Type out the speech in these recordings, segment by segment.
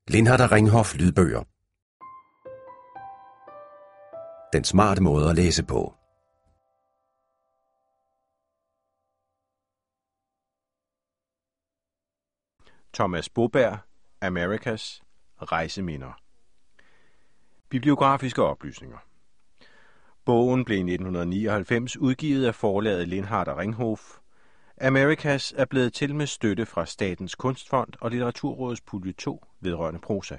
Lindhardt og Ringhof lydbøger. Den smarte måde at læse på. Thomas Boberg, Amerikas rejseminder. Bibliografiske oplysninger. Bogen blev i 1999 udgivet af forlaget Lindhardt og Ringhof. Amerikas er blevet til med støtte fra Statens Kunstfond og Litteraturrådets pulje 2 vedrørende prosa.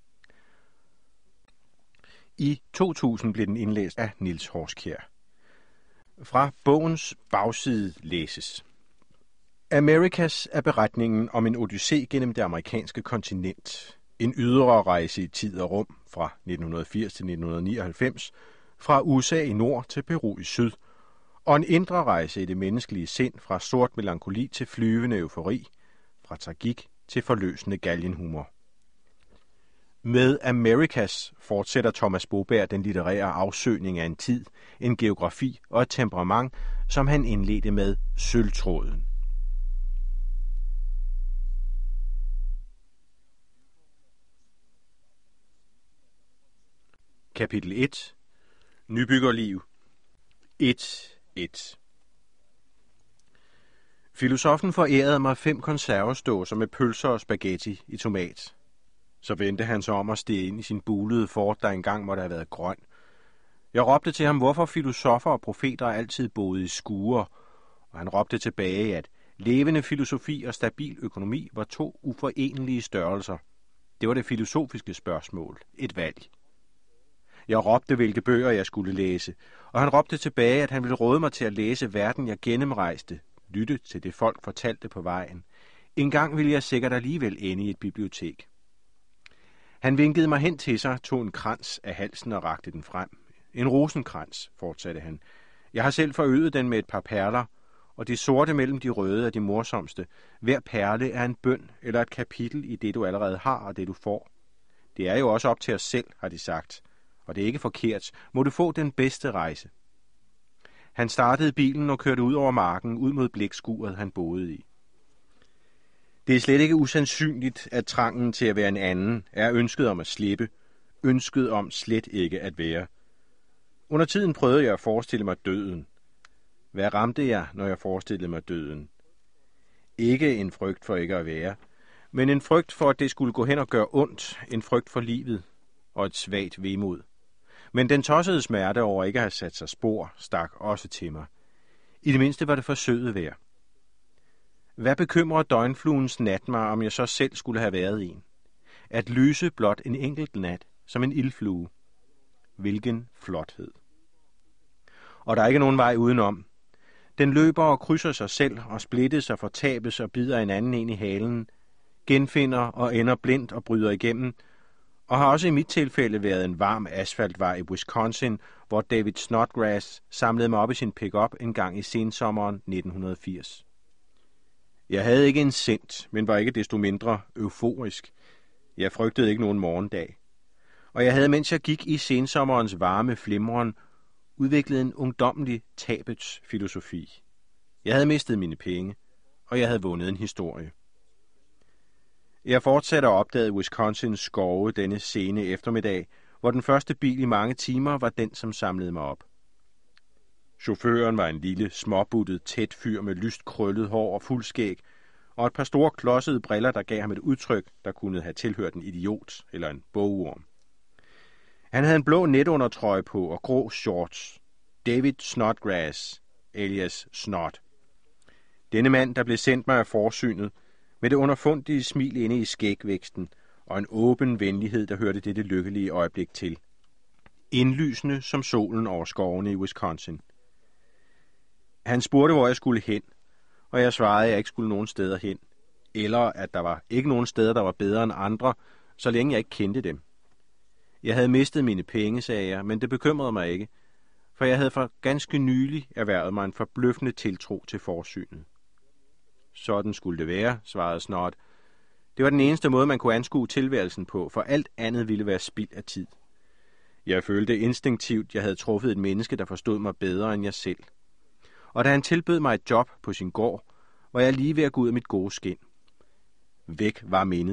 I 2000 blev den indlæst af Niels Horskjær. Fra bogens bagside læses. Amerikas er beretningen om en odyssé gennem det amerikanske kontinent. En ydre rejse i tid og rum fra 1980 til 1999, fra USA i nord til Peru i syd, og en indre rejse i det menneskelige sind fra sort melankoli til flyvende eufori, fra tragik til forløsende galgenhumor. Med Amerikas fortsætter Thomas Boberg den litterære afsøgning af en tid, en geografi og et temperament, som han indledte med Sølvtråden. Kapitel 1. Nybyggerliv 1.1. Filosoffen forærede mig 5 konservesdåser med pølser og spaghetti i tomat. Så vendte han sig om at stige ind i sin bulede fort, der engang måtte have været grøn. Jeg råbte til ham, hvorfor filosofer og profeter altid boede i skurer, og han råbte tilbage, at levende filosofi og stabil økonomi var 2 uforenelige størrelser. Det var det filosofiske spørgsmål, et valg. Jeg råbte, hvilke bøger jeg skulle læse, og han råbte tilbage, at han ville råde mig til at læse verden, jeg gennemrejste, lytte til det folk fortalte på vejen. En gang ville jeg sikkert alligevel ende i et bibliotek. Han vinkede mig hen til sig, tog en krans af halsen og rakte den frem. En rosenkrans, fortsatte han. Jeg har selv forøget den med et par perler, og de sorte mellem de røde er de morsomste. Hver perle er en bøn eller et kapitel i det, du allerede har og det, du får. Det er jo også op til os selv, har de sagt. Og det er ikke forkert. Må du få den bedste rejse. Han startede bilen og kørte ud over marken, ud mod blækskuret, han boede i. Det er slet ikke usandsynligt, at trangen til at være en anden er ønsket om at slippe, ønsket om slet ikke at være. Under tiden prøvede jeg at forestille mig døden. Hvad ramte jeg, når jeg forestillede mig døden? Ikke en frygt for ikke at være, men en frygt for, at det skulle gå hen og gøre ondt, en frygt for livet og et svagt vemod. Men den tossede smerte over ikke at have sat sig spor, stak også til mig. I det mindste var det for søde vejr. Hvad bekymrer døgnfluens nat mig, om jeg så selv skulle have været en? At lyse blot en enkelt nat, som en ildflue. Hvilken flothed. Og der er ikke nogen vej udenom. Den løber og krydser sig selv, og splittes og fortabes og bider en anden ind i halen, genfinder og ender blindt og bryder igennem, og har også i mit tilfælde været en varm asfaltvej i Wisconsin, hvor David Snodgrass samlede mig op i sin pick-up en gang i sensommeren 1980. Jeg havde ikke en cent, men var ikke desto mindre euforisk. Jeg frygtede ikke nogen morgendag. Og jeg havde, mens jeg gik i sensommerens varme flimren, udviklet en ungdommelig tabets filosofi. Jeg havde mistet mine penge, og jeg havde vundet en historie. Jeg fortsatte at opdage Wisconsins skove denne sene eftermiddag, hvor den første bil i mange timer var den, som samlede mig op. Chaufføren var en lille, småbuttet, tæt fyr med lyst krøllet hår og fuldskæg, og et par store klodsede briller, der gav ham et udtryk, der kunne have tilhørt en idiot eller en bogorm. Han havde en blå netundertrøje på og grå shorts. David Snodgrass, alias Snod. Denne mand, der blev sendt mig af forsynet, med det underfundige smil inde i skægvæksten og en åben venlighed, der hørte dette lykkelige øjeblik til. Indlysende som solen over skovene i Wisconsin. Han spurgte, hvor jeg skulle hen, og jeg svarede, at jeg ikke skulle nogen steder hen, eller at der var ikke nogen steder, der var bedre end andre, så længe jeg ikke kendte dem. Jeg havde mistet mine penge, sagde jeg, men det bekymrede mig ikke, for jeg havde for ganske nylig erhvervet mig en forbløffende tiltro til forsynet. Sådan skulle det være, svarede Snod. Det var den eneste måde, man kunne anskue tilværelsen på, for alt andet ville være spild af tid. Jeg følte instinktivt, jeg havde truffet et menneske, der forstod mig bedre end jeg selv. Og da han tilbød mig et job på sin gård, var jeg lige ved at gå ud af mit gode skind. Væk var mindet